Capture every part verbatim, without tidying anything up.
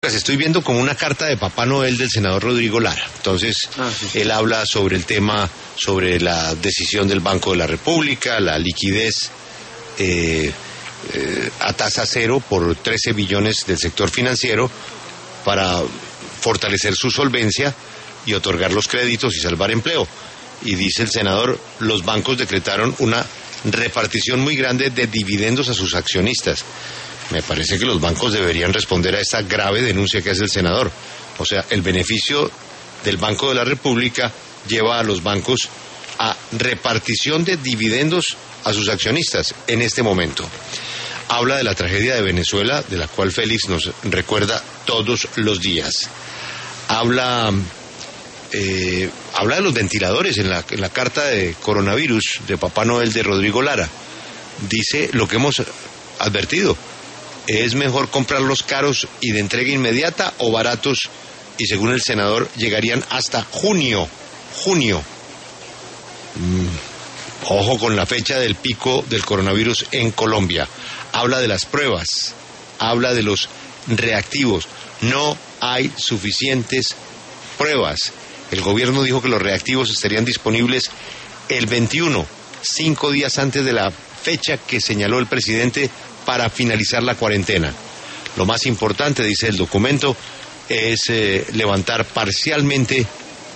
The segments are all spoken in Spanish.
Pues estoy viendo como una carta de Papá Noel del senador Rodrigo Lara. Entonces, ah, sí, sí. él habla sobre el tema, sobre la decisión del Banco de la República, la liquidez eh, eh, a tasa cero por trece billones del sector financiero para fortalecer su solvencia y otorgar los créditos y salvar empleo. Y dice el senador, los bancos decretaron una repartición muy grande de dividendos a sus accionistas. Me parece que los bancos deberían responder a esta grave denuncia que hace el senador. O sea, el beneficio del Banco de la República lleva a los bancos a repartición de dividendos a sus accionistas en este momento. Habla de la tragedia de Venezuela, de la cual Félix nos recuerda todos los días. Habla, eh, habla de los ventiladores en la, en la carta de coronavirus de Papá Noel de Rodrigo Lara. Dice lo que hemos advertido. ¿Es mejor comprarlos caros y de entrega inmediata o baratos? Y según el senador, llegarían hasta junio. Junio. Mm, ojo con la fecha del pico del coronavirus en Colombia. Habla de las pruebas, habla de los reactivos. No hay suficientes pruebas. El gobierno dijo que los reactivos estarían disponibles el veintiuno, cinco días antes de la fecha que señaló el presidente para finalizar la cuarentena. Lo más importante, dice el documento, es eh, levantar parcialmente,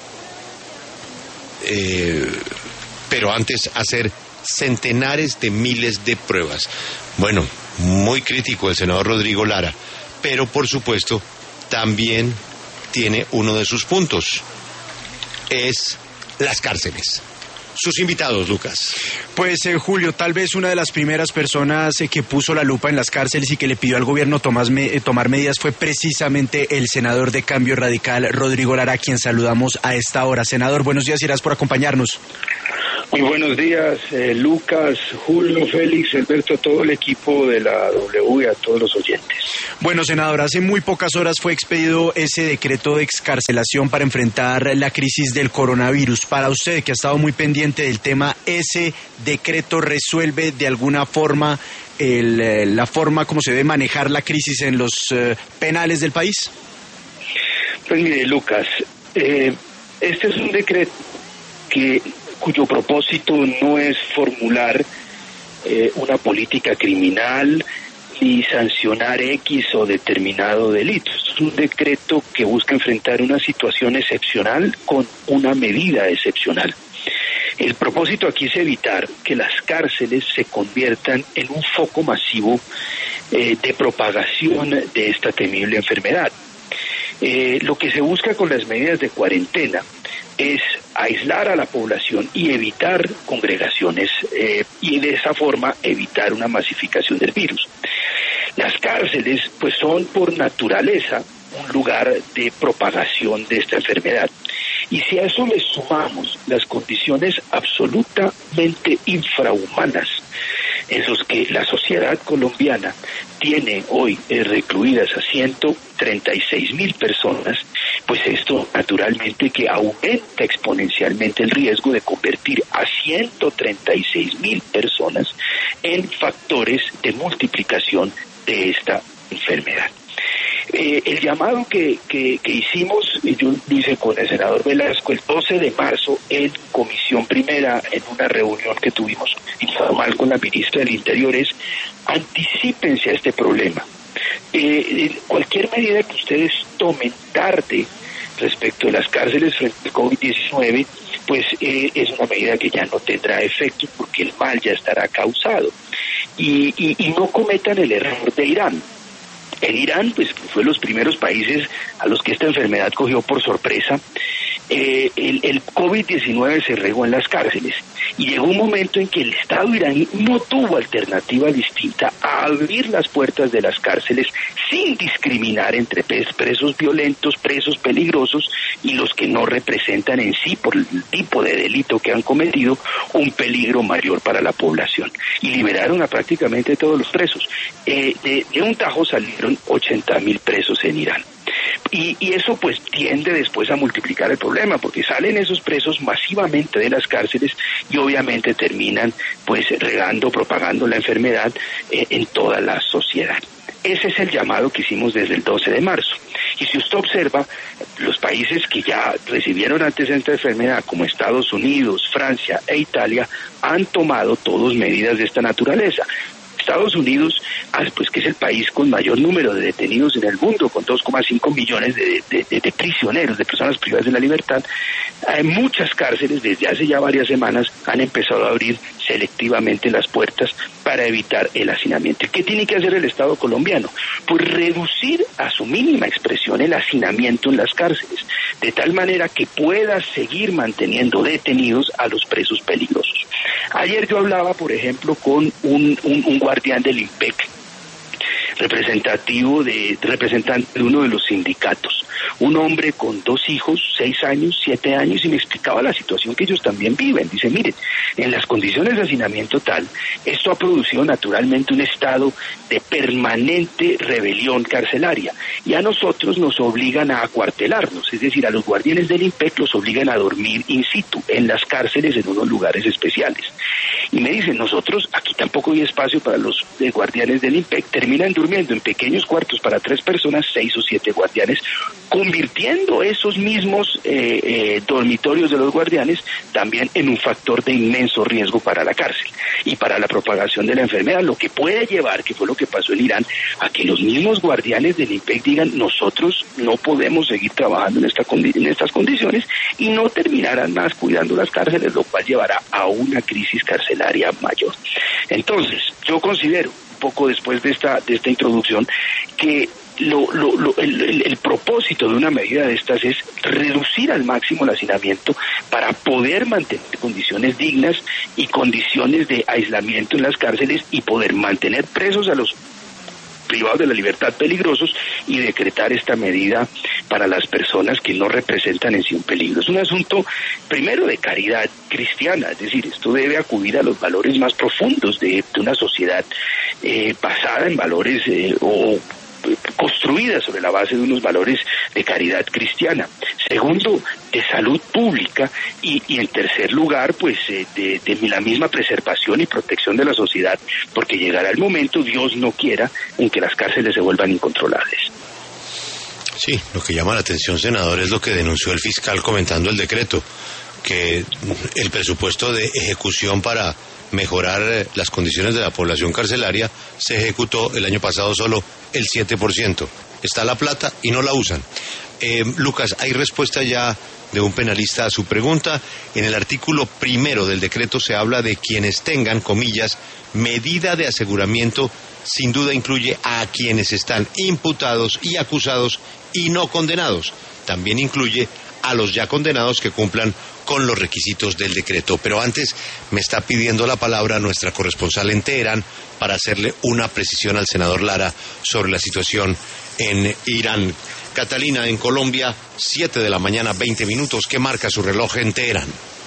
eh, pero antes hacer centenares de miles de pruebas. Bueno, muy crítico el senador Rodrigo Lara, pero por supuesto también tiene uno de sus puntos, es las cárceles. Sus invitados, Lucas. Pues, eh, Julio, tal vez una de las primeras personas eh, que puso la lupa en las cárceles y que le pidió al gobierno tomar, me, eh, tomar medidas fue precisamente el senador de Cambio Radical, Rodrigo Lara, a quien saludamos a esta hora. Senador, buenos días y gracias por acompañarnos. Muy buenos días, eh, Lucas, Julio, Félix, Alberto, a todo el equipo de la W y a todos los oyentes. Bueno, senador, hace muy pocas horas fue expedido ese decreto de excarcelación para enfrentar la crisis del coronavirus. Para usted, que ha estado muy pendiente del tema, ¿ese decreto resuelve de alguna forma el, la forma como se debe manejar la crisis en los eh, penales del país? Pues mire, Lucas, eh, este es un decreto que... cuyo propósito no es formular eh, una política criminal ni sancionar X o determinado delito. Es un decreto que busca enfrentar una situación excepcional con una medida excepcional. El propósito aquí es evitar que las cárceles se conviertan en un foco masivo eh, de propagación de esta temible enfermedad. Eh, lo que se busca con las medidas de cuarentena es aislar a la población y evitar congregaciones eh, y de esa forma evitar una masificación del virus. Las cárceles pues son por naturaleza un lugar de propagación de esta enfermedad. Y si a eso le sumamos las condiciones absolutamente infrahumanas en los que la sociedad colombiana tiene hoy eh, recluidas a ciento treinta y seis mil personas, pues esto naturalmente que aumenta exponencialmente el riesgo de convertir a ciento treinta y seis mil personas en factores de multiplicación de esta enfermedad. Eh, el llamado que, que, que hicimos, y yo lo hice con el senador Velasco el doce de marzo en comisión primera, en una reunión que tuvimos informal con la ministra del Interior, es anticípense a este problema. Eh, cualquier medida que ustedes tomen tarde respecto de las cárceles frente al COVID diecinueve, pues eh, es una medida que ya no tendrá efecto porque el mal ya estará causado. Y, y, y no cometan el error de Irán. En Irán, pues fue los primeros países a los que esta enfermedad cogió por sorpresa. Eh, el, el COVID diecinueve se regó en las cárceles y llegó un momento en que el Estado iraní no tuvo alternativa distinta a abrir las puertas de las cárceles sin discriminar entre presos violentos, presos peligrosos y los que no representan en sí, por el tipo de delito que han cometido, un peligro mayor para la población. Y liberaron a prácticamente todos los presos. Eh, de, de un tajo salieron ochenta mil presos en Irán. Y, y eso pues tiende después a multiplicar el problema, porque salen esos presos masivamente de las cárceles y obviamente terminan pues regando, propagando la enfermedad eh, en toda la sociedad. Ese es el llamado que hicimos desde el doce de marzo. Y si usted observa, los países que ya recibieron antes esta enfermedad, como Estados Unidos, Francia e Italia, han tomado todos medidas de esta naturaleza. Estados Unidos, pues que es el país con mayor número de detenidos en el mundo, con dos coma cinco millones de, de, de, de prisioneros, de personas privadas de la libertad, hay muchas cárceles desde hace ya varias semanas han empezado a abrir selectivamente las puertas para evitar el hacinamiento. ¿Qué tiene que hacer el Estado colombiano? Pues reducir a su mínima expresión el hacinamiento en las cárceles, de tal manera que pueda seguir manteniendo detenidos a los presos peligrosos. Ayer yo hablaba, por ejemplo, con un, un, un guardián del IMPEC, representativo de, representante de uno de los sindicatos, un hombre con dos hijos, seis años, siete años, y me explicaba la situación que ellos también viven. Dice, miren, en las condiciones de hacinamiento tal, esto ha producido naturalmente un estado de permanente rebelión carcelaria, y a nosotros nos obligan a acuartelarnos, es decir, a los guardianes del IMPEC los obligan a dormir in situ, en las cárceles, en unos lugares especiales. Y me dicen, nosotros, aquí tampoco hay espacio para los eh, guardianes del IMPEC, terminan durmiendo en pequeños cuartos para tres personas, seis o siete guardianes, convirtiendo esos mismos eh, eh, dormitorios de los guardianes también en un factor de inmenso riesgo para la cárcel y para la propagación de la enfermedad, lo que puede llevar, que fue lo que pasó en Irán, a que los mismos guardianes del IMPEC digan, nosotros no podemos seguir trabajando en, esta condi- en estas condiciones, y no terminarán más cuidando las cárceles, lo cual llevará a una crisis carcelaria mayor. Entonces, yo considero, poco después de esta de esta introducción, que lo, lo, lo, el, el, el propósito de una medida de estas es reducir al máximo el hacinamiento para poder mantener condiciones dignas y condiciones de aislamiento en las cárceles y poder mantener presos a los privados de la libertad peligrosos y decretar esta medida para las personas que no representan en sí un peligro. Es un asunto, primero, de caridad cristiana, es decir, esto debe acudir a los valores más profundos de, de una sociedad eh, basada en valores eh, o construida sobre la base de unos valores de caridad cristiana. Segundo, de salud pública, y, y en tercer lugar, pues eh, de, de la misma preservación y protección de la sociedad, porque llegará el momento, Dios no quiera, en que las cárceles se vuelvan incontrolables. Sí, lo que llama la atención, senador, es lo que denunció el fiscal comentando el decreto, que el presupuesto de ejecución para mejorar las condiciones de la población carcelaria se ejecutó el año pasado solo el siete por ciento. Está la plata y no la usan. Eh, Lucas, hay respuesta ya de un penalista a su pregunta. En el artículo primero del decreto se habla de quienes tengan, comillas, medida de aseguramiento. Sin duda incluye a quienes están imputados y acusados y no condenados. También incluye a los ya condenados que cumplan con los requisitos del decreto. Pero antes me está pidiendo la palabra nuestra corresponsal en Teherán para hacerle una precisión al senador Lara sobre la situación en Irán. Catalina, en Colombia, siete de la mañana, veinte minutos. ¿Qué marca su reloj en Teherán?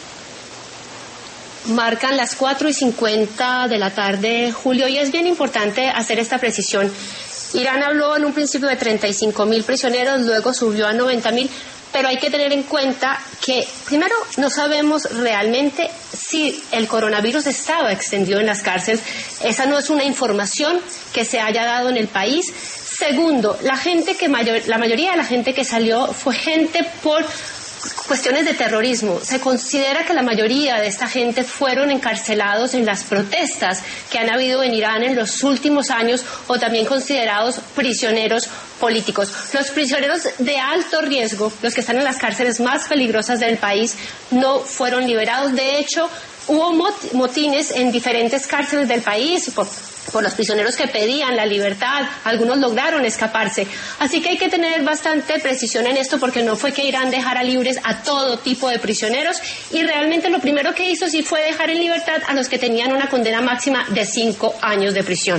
Marcan las cuatro y cincuenta de la tarde, Julio, y es bien importante hacer esta precisión. Irán habló en un principio de treinta y cinco mil prisioneros, luego subió a noventa mil, pero hay que tener en cuenta que, primero, no sabemos realmente si el coronavirus estaba extendido en las cárceles. Esa no es una información que se haya dado en el país. Segundo, la gente que mayor, la mayoría de la gente que salió fue gente por cuestiones de terrorismo. Se considera que la mayoría de esta gente fueron encarcelados en las protestas que han habido en Irán en los últimos años, o también considerados prisioneros políticos. Los prisioneros de alto riesgo, los que están en las cárceles más peligrosas del país, no fueron liberados. De hecho, hubo mot- motines en diferentes cárceles del país por por los prisioneros que pedían la libertad. Algunos lograron escaparse. Así que hay que tener bastante precisión en esto, porque no fue que Irán dejara libres a todo tipo de prisioneros, y realmente lo primero que hizo sí fue dejar en libertad a los que tenían una condena máxima de cinco años de prisión.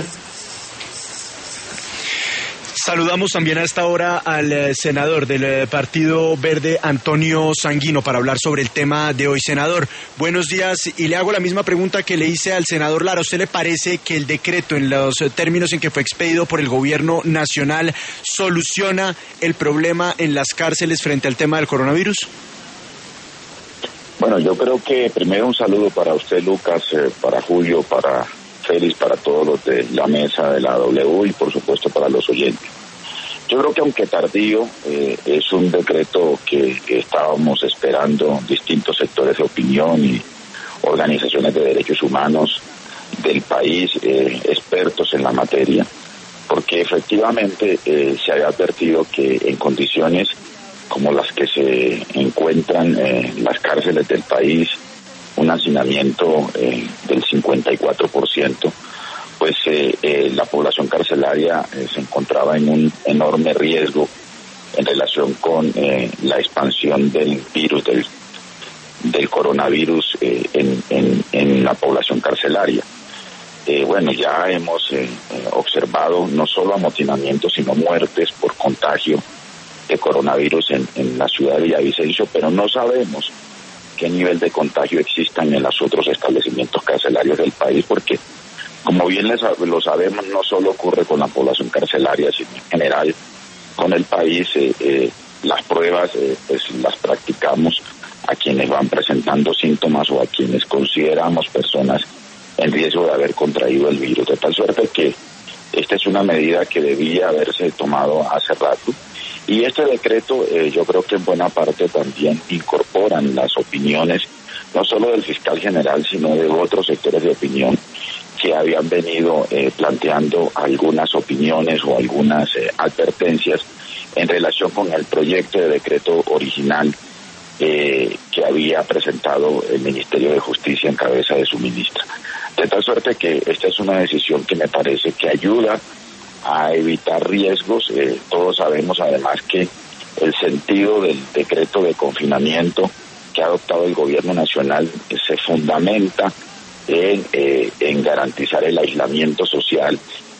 Saludamos también a esta hora al eh, senador del eh, Partido Verde, Antonio Sanguino, para hablar sobre el tema de hoy. Senador, buenos días, y le hago la misma pregunta que le hice al senador Lara. ¿A usted le parece que el decreto, en los eh, términos en que fue expedido por el gobierno nacional, soluciona el problema en las cárceles frente al tema del coronavirus? Bueno, yo creo que primero un saludo para usted, Lucas, eh, para Julio, para Félix, para todos los de la mesa de la W y por supuesto para los oyentes. Yo creo que aunque tardío, eh, es un decreto que, que estábamos esperando distintos sectores de opinión y organizaciones de derechos humanos del país, eh, expertos en la materia, porque efectivamente eh, se había advertido que en condiciones como las que se encuentran en eh, las cárceles del país, un hacinamiento eh, del cincuenta y cuatro por ciento, pues eh, eh, la población carcelaria eh, se encontraba en un enorme riesgo en relación con eh, la expansión del virus, del, del coronavirus eh, en, en, en la población carcelaria. Eh, bueno, ya hemos eh, eh, observado no solo amotinamientos, sino muertes por contagio de coronavirus en, en la ciudad de Villavicencio, pero no sabemos qué nivel de contagio exista en los otros establecimientos carcelarios del país, porque como bien les, lo sabemos, no solo ocurre con la población carcelaria, sino en general con el país. Eh, eh, las pruebas eh, pues las practicamos a quienes van presentando síntomas o a quienes consideramos personas en riesgo de haber contraído el virus, de tal suerte que esta es una medida que debía haberse tomado hace rato. Y este decreto eh, yo creo que en buena parte también incorporan las opiniones, no solo del fiscal general, sino de otros sectores de opinión que habían venido eh, planteando algunas opiniones o algunas eh, advertencias en relación con el proyecto de decreto original eh, que había presentado el Ministerio de Justicia en cabeza de su ministra. De tal suerte que esta es una decisión que me parece que ayuda a evitar riesgos. Eh, todos sabemos además que el sentido del decreto de confinamiento que ha adoptado el gobierno nacional eh, se fundamenta en, eh, en garantizar el aislamiento social,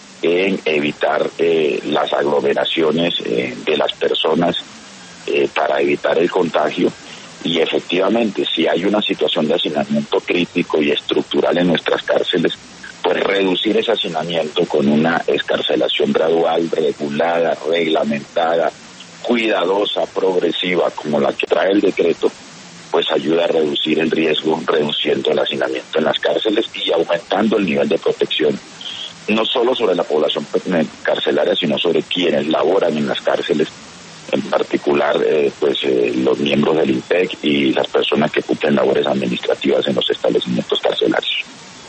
en evitar eh, las aglomeraciones eh, de las personas eh, para evitar el contagio. Y efectivamente, si hay una situación de hacinamiento crítico y estructural en nuestras cárceles, pues reducir ese hacinamiento con una excarcelación gradual, regulada, reglamentada, cuidadosa, progresiva, como la que trae el decreto, pues ayuda a reducir el riesgo, reduciendo el hacinamiento en las cárceles y aumentando el nivel de protección, no solo sobre la población carcelaria, sino sobre quienes laboran en las cárceles, en particular eh, pues eh, los miembros del I N P E C y las personas que cumplen labores administrativas en los establecimientos carcelarios.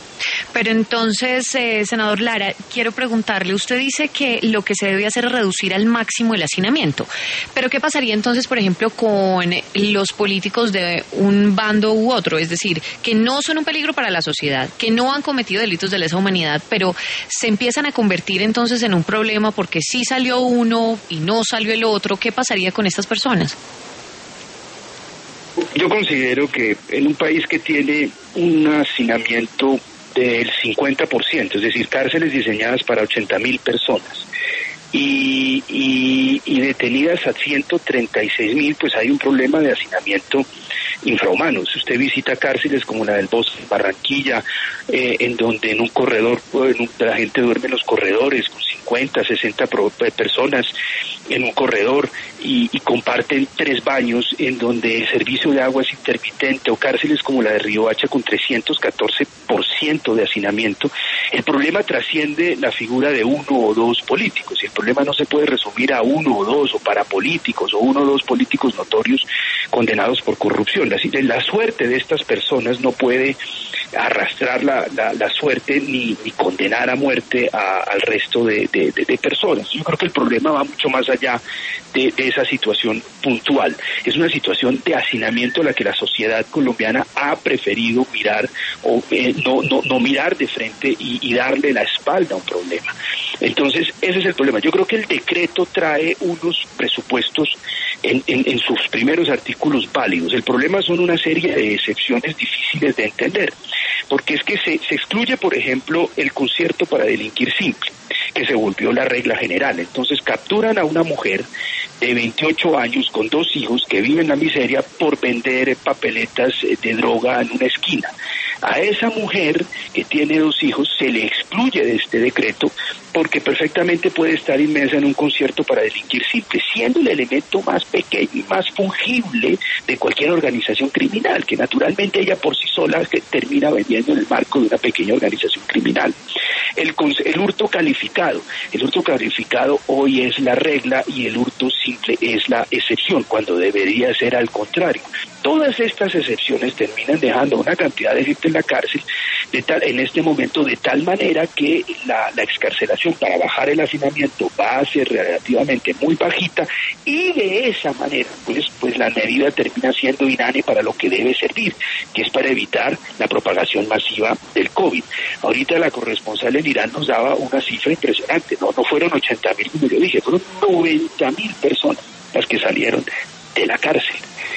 Pero entonces, eh, senador Lara, quiero preguntarle, usted dice que lo que se debe hacer es reducir al máximo el hacinamiento, pero ¿qué pasaría entonces, por ejemplo, con los políticos de un bando u otro? Es decir, que no son un peligro para la sociedad, que no han cometido delitos de lesa humanidad, pero se empiezan a convertir entonces en un problema porque sí salió uno y no salió el otro. ¿Qué pasaría con estas personas? Yo considero que en un país que tiene un hacinamiento del cincuenta por ciento, es decir, cárceles diseñadas para ochenta mil personas y, y, y detenidas a ciento treinta y seis mil, pues hay un problema de hacinamiento infrahumano. Si usted visita cárceles como la del Bosque, Barranquilla, eh, en donde en un corredor en un, la gente duerme en los corredores con cincuenta, sesenta pro, personas en un corredor y, y comparten tres baños, en donde el servicio de agua es intermitente, o cárceles como la de Riohacha con trescientos catorce por ciento de hacinamiento, el problema trasciende la figura de uno o dos políticos. El problema no se puede resumir a uno o dos, o parapolíticos, o uno o dos políticos notorios condenados por corrupción. La, la suerte de estas personas no puede arrastrar la, la, la suerte ni, ni condenar a muerte a, al resto de, de, de, de personas. Yo creo que el problema va mucho más allá de, de esa situación puntual. Es una situación de hacinamiento a la que la sociedad colombiana ha preferido mirar o eh, no, no, no mirar de frente y, y darle la espalda a un problema. Entonces, ese es el problema. Yo creo que el decreto trae unos presupuestos en, en, en sus primeros artículos válidos. El problema son una serie de excepciones difíciles de entender, porque es que se, se excluye, por ejemplo, el concierto para delinquir simple, que se volvió la regla general. Entonces capturan a una mujer de veintiocho años con dos hijos que vive en la miseria por vender papeletas de droga en una esquina. A esa mujer que tiene dos hijos se le excluye de este decreto porque perfectamente puede estar inmersa en un concierto para delinquir simple, siendo el elemento más pequeño y más fungible de cualquier organización criminal, que naturalmente ella por sí sola que termina vendiendo en el marco de una pequeña organización criminal. El, el hurto calificado, el hurto calificado hoy es la regla y el hurto simple es la excepción, cuando debería ser al contrario. Todas estas excepciones terminan dejando una cantidad de gente en la cárcel de tal, en este momento de tal manera que la, la excarcelación para bajar el hacinamiento va a ser relativamente muy bajita y de esa manera pues, pues la medida termina siendo inane para lo que debe servir, que es para evitar la propagación masiva del COVID. Ahorita la corresponsal en Irán nos daba una cifra impresionante, no, no fueron ochenta mil como yo dije, fueron noventa mil personas las que salieron de la cárcel.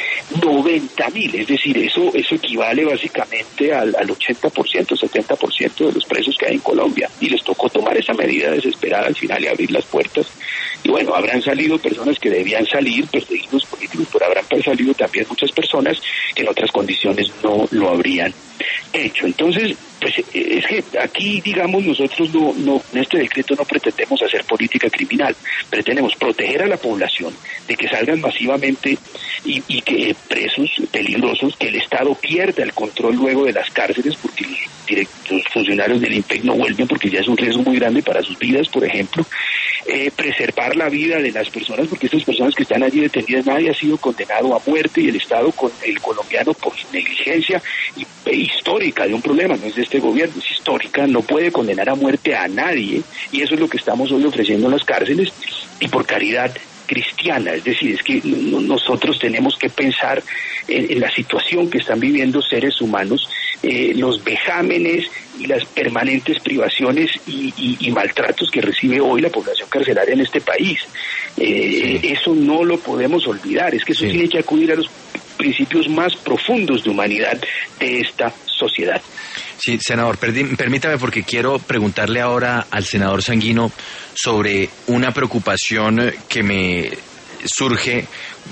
noventa mil, es decir, eso eso equivale básicamente al, al ochenta por ciento, setenta por ciento de los presos que hay en Colombia, y les tocó tomar esa medida desesperada al final y abrir las puertas. Y bueno, habrán salido personas que debían salir, perseguidos políticos, pero habrán salido también muchas personas que en otras condiciones no lo habrían hecho. Entonces, pues es que aquí, digamos, nosotros no, no, en este decreto no pretendemos hacer política criminal, pretendemos proteger a la población de que salgan masivamente y, y que presos peligrosos, que el Estado pierda el control luego de las cárceles, porque los, direct, los funcionarios del I N P E C no vuelven porque ya es un riesgo muy grande para sus vidas, por ejemplo, eh, preservar la vida de las personas, porque estas personas que están allí detenidas, nadie ha sido condenado a muerte y el Estado con el colombiano por negligencia y, e histórica de un problema, no es de este gobierno, es histórica, no puede condenar a muerte a nadie, y eso es lo que estamos hoy ofreciendo en las cárceles, y por caridad cristiana, es decir, es que nosotros tenemos que pensar en, en la situación que están viviendo seres humanos, eh, los vejámenes y las permanentes privaciones y, y, y maltratos que recibe hoy la población carcelaria en este país. Eh, sí. Eso no lo podemos olvidar, es que eso sí. tiene que acudir a los principios más profundos de humanidad de esta sociedad. Sí, senador, permítame porque quiero preguntarle ahora al senador Sanguino sobre una preocupación que me surge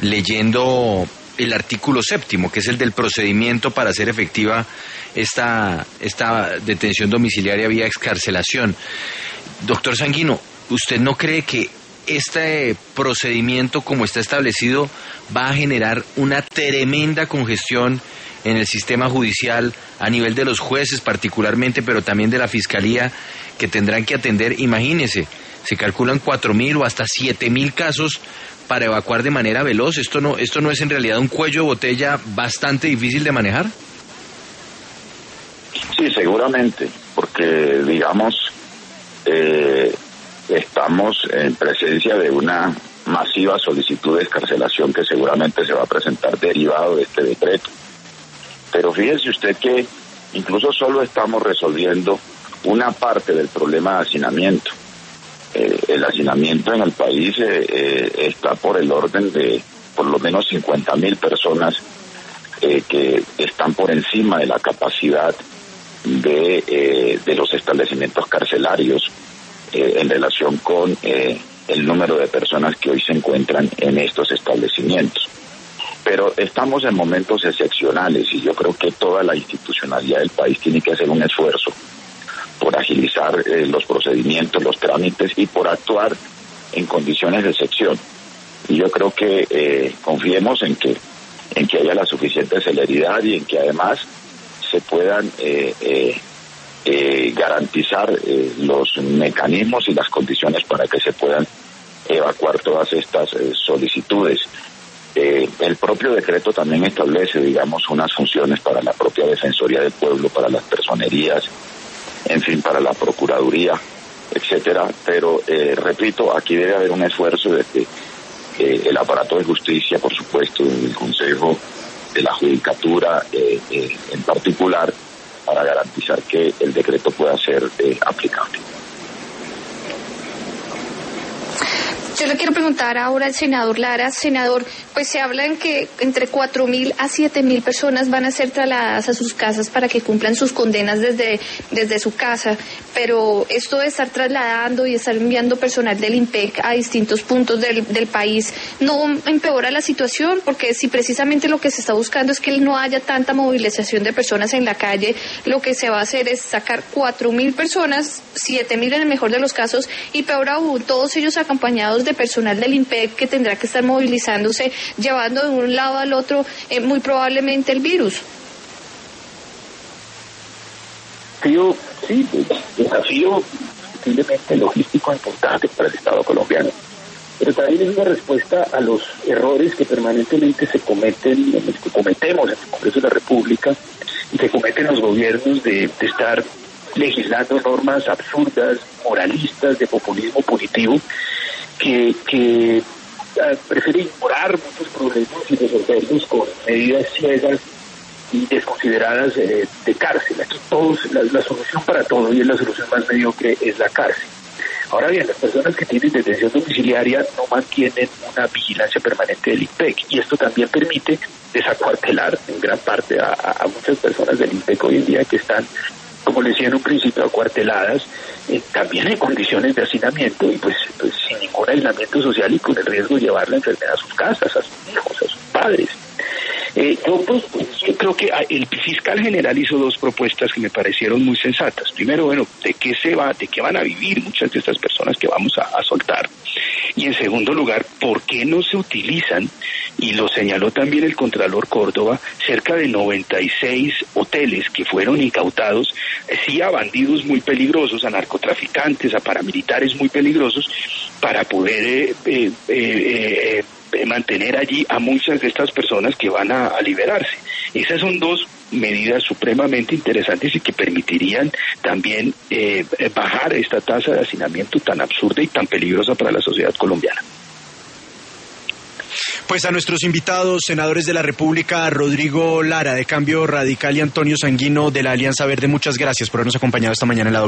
leyendo el artículo séptimo, que es el del procedimiento para hacer efectiva esta, esta detención domiciliaria vía excarcelación. Doctor Sanguino, ¿usted no cree que este procedimiento como está establecido va a generar una tremenda congestión en el sistema judicial a nivel de los jueces particularmente, pero también de la fiscalía, que tendrán que atender, imagínese, se calculan cuatro mil o hasta siete mil casos para evacuar de manera veloz? ¿Esto no, esto no es en realidad un cuello de botella bastante difícil de manejar? Sí, seguramente, porque digamos, eh, estamos en presencia de una masiva solicitud de excarcelación que seguramente se va a presentar derivado de este decreto. Pero fíjese usted que incluso solo estamos resolviendo una parte del problema de hacinamiento. Eh, el hacinamiento en el país eh, eh, está por el orden de por lo menos cincuenta mil personas eh, que están por encima de la capacidad de, eh, de los establecimientos carcelarios eh, en relación con eh, el número de personas que hoy se encuentran en estos establecimientos. Pero estamos en momentos excepcionales y yo creo que toda la institucionalidad del país tiene que hacer un esfuerzo por agilizar eh, los procedimientos, los trámites y por actuar en condiciones de excepción. Y yo creo que eh, confiemos en que en que haya la suficiente celeridad y en que además se puedan eh, eh, eh, garantizar eh, los mecanismos y las condiciones para que se puedan evacuar todas estas eh, solicitudes. Eh, el propio decreto también establece, digamos, unas funciones para la propia Defensoría del Pueblo, para las personerías, en fin, para la Procuraduría, etcétera. Pero, eh, repito, aquí debe haber un esfuerzo desde eh, el aparato de justicia, por supuesto, el Consejo de la Judicatura eh, eh, en particular, para garantizar que el decreto pueda ser eh, aplicable. Yo le quiero preguntar ahora al senador Lara. Senador, pues se habla en que entre cuatro mil a siete mil personas van a ser trasladadas a sus casas para que cumplan sus condenas desde, desde su casa, pero esto de estar trasladando y estar enviando personal del I N P E C a distintos puntos del, del país, ¿no empeora la situación? Porque si precisamente lo que se está buscando es que no haya tanta movilización de personas en la calle, lo que se va a hacer es sacar cuatro mil personas, siete mil en el mejor de los casos, y peor aún, todos ellos acompañados de personal del I N P E C que tendrá que estar movilizándose, llevando de un lado al otro eh, muy probablemente el virus. desafío, sí, desafío posiblemente logístico importante para el Estado colombiano, pero también es una respuesta a los errores que permanentemente se cometen, que cometemos en el Congreso de la República y que cometen los gobiernos de, de estar legislando normas absurdas, moralistas, de populismo punitivo, que, que uh, prefiere ignorar muchos problemas y resolverlos con medidas ciegas y desconsideradas eh, de cárcel. Aquí todos, la, la solución para todo, y es la solución más mediocre, es la cárcel. Ahora bien, las personas que tienen detención domiciliaria no mantienen una vigilancia permanente del I N P E C, y esto también permite desacuartelar en gran parte a, a muchas personas del I N P E C hoy en día que están, como les decía en un principio, acuarteladas, eh, también en condiciones de hacinamiento y pues, pues sin ningún aislamiento social y con el riesgo de llevar la enfermedad a sus casas, a sus hijos, a sus padres. Eh, yo, pues, pues, yo creo que el fiscal general hizo dos propuestas que me parecieron muy sensatas. Primero, bueno, ¿de qué se va, de qué van a vivir muchas de estas personas que vamos a, a soltar? Y en segundo lugar, ¿por qué no se utilizan, y lo señaló también el Contralor Córdoba, cerca de noventa y seis hoteles que fueron incautados, eh, sí a bandidos muy peligrosos, a narcotraficantes, a paramilitares muy peligrosos, para poder eh, eh, eh, eh, mantener allí a muchas de estas personas que van a, a liberarse? Esas son dos medidas supremamente interesantes y que permitirían también eh, bajar esta tasa de hacinamiento tan absurda y tan peligrosa para la sociedad colombiana. Pues a nuestros invitados, senadores de la República, Rodrigo Lara de Cambio Radical y Antonio Sanguino de la Alianza Verde, muchas gracias por habernos acompañado esta mañana en la